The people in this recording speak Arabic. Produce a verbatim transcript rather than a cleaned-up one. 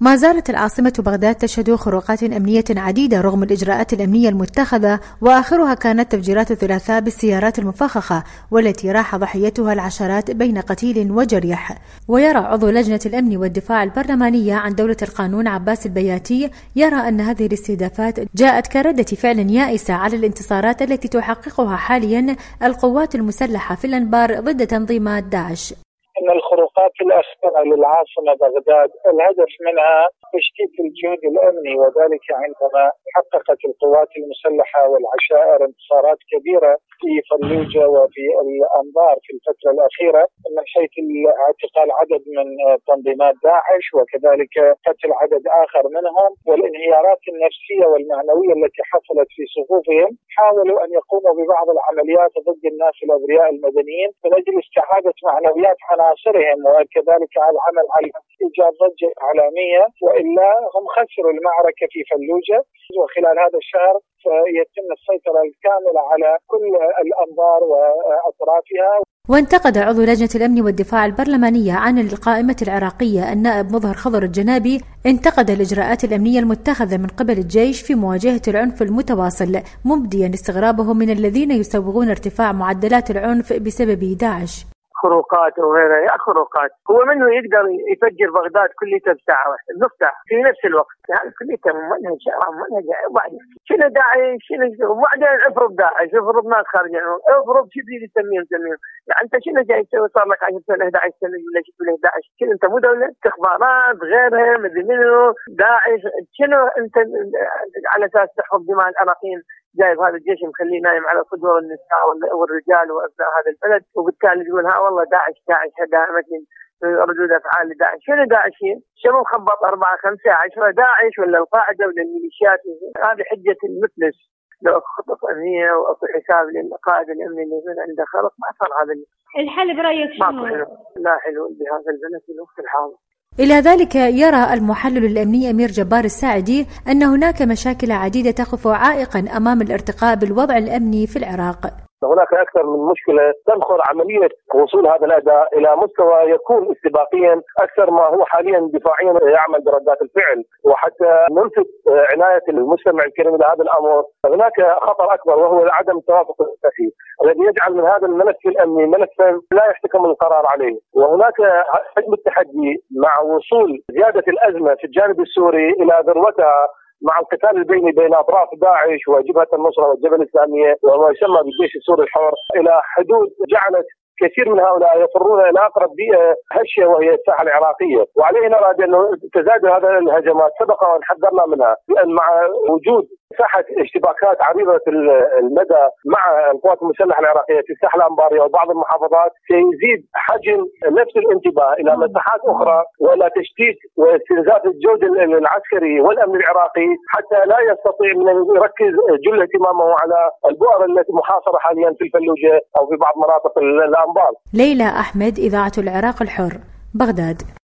ما زالت العاصمة بغداد تشهد خروقات أمنية عديدة رغم الإجراءات الأمنية المتخذة، وآخرها كانت تفجيرات الثلاثاء بالسيارات المفخخة والتي راح ضحيتها العشرات بين قتيل وجريح. ويرى عضو لجنة الأمن والدفاع البرلمانية عن دولة القانون عباس البياتي يرى أن هذه الاستهدافات جاءت كردة فعل يائسة على الانتصارات التي تحققها حاليا القوات المسلحة في الأنبار ضد تنظيمات داعش. إن الخروقات الأخيرة للعاصمة بغداد الهدف منها تشتيت الجهد الأمني، وذلك عندما حققت القوات المسلحة والعشائر انتصارات كبيرة في فلوجة وفي الأنبار في الفترة الأخيرة، من حيث اعتقال عدد من تنظيمات داعش وكذلك قتل عدد آخر منهم، والانهيارات النفسية والمعنوية التي حصلت في صفوفهم. حاولوا أن يقوموا ببعض العمليات ضد الناس الأبرياء المدنيين من أجل استعادة معنويات عناصرهم، وكذلك على العمل على إيجاد ضجة إعلامية، وإلا هم خسروا المعركة في فلوجة. وخلال هذا الشهر سيتم السيطرة الكاملة على كل الأنبار وأطرافها. وانتقد عضو لجنة الأمن والدفاع البرلمانية عن القائمة العراقية النائب مظهر خضر الجنابي انتقد الإجراءات الأمنية المتخذة من قبل الجيش في مواجهة العنف المتواصل، مبديا استغرابه من الذين يسوغون ارتفاع معدلات العنف بسبب داعش. خروقات وغيرها، يا خروقات هو منه يقدر يفجر بغداد كليته بساعة واحدة نفتح في نفس الوقت، يعني كليته منهج منهج بعد شنو داعش شنو وبعدين افرض داعش افرض ناس خارجين افرض شو تريد تسميهم تسميهم، يعني انت شنو جاي تسوي؟ صار لك عشر سنة أحد عشر سنة ولا شو له داعش؟ شنو انت مو دولة استخبارات غيرها مدري منو داعش؟ شنو انت على اساس تحفظ دماء العراقيين؟ جايب هذا الجيش مخليه نايم على صدور النساء والرجال وابناء هذا البلد، وبالتالي تقول ها والله داعش داعش دائما ردود افعال لداعش. شنو داعشين؟ شنو مخبط أربعة خمسة عشرة داعش ولا القاعدة ولا الميليشيات؟ هذه حجة المفلس. لو اكو خطط امنيه واكو حساب للقائد الامني اللي يكون عنده خلق ما صار هذا الحل. برايك شنو؟ لا حلو بهذا البلد في الوقت الحاضر. إلى ذلك يرى المحلل الأمني أمير جبار الساعدي أن هناك مشاكل عديدة تقف عائقا أمام الارتقاء بالوضع الأمني في العراق. هناك أكثر من مشكلة تنخر عملية وصول هذا الأداء إلى مستوى يكون استباقيا أكثر ما هو حاليا دفاعيا يعمل بردات الفعل، وحتى نلفت عناية المجتمع الكريم إلى هذا الأمر. هناك خطر أكبر وهو عدم التوافق السياسي الذي يجعل من هذا الملف الأمني ملفا لا يحتكم القرار عليه. وهناك حجم التحدي مع وصول زيادة الأزمة في الجانب السوري إلى ذروتها مع القتال البيني بين أطراف داعش وجبهة النصرة والجبهة الإسلامية وما يسمى بالجيش السوري الحر إلى حدود جعلت كثير من هؤلاء يفرون إلى أقرب بيئة هشة وهي الساحة العراقية. وعليه نرى أنه تزايد هذه الهجمات سبق وأن حذرنا منها، لأن مع وجود ساحة اشتباكات عريضة المدى مع القوات المسلحة العراقية في الساحة الأنبارية وبعض المحافظات سيزيد حجم لفت الانتباه إلى مساحات أخرى وإلى تشتيت واستنزاف الجهد العسكري والأمن العراقي حتى لا يستطيع من أن يركز جل اهتمامه على البؤر التي محاصرة حاليا في الفلوجة أو في بعض مناطق الأنبار. ليلى أحمد، إذاعة العراق الحر، بغداد.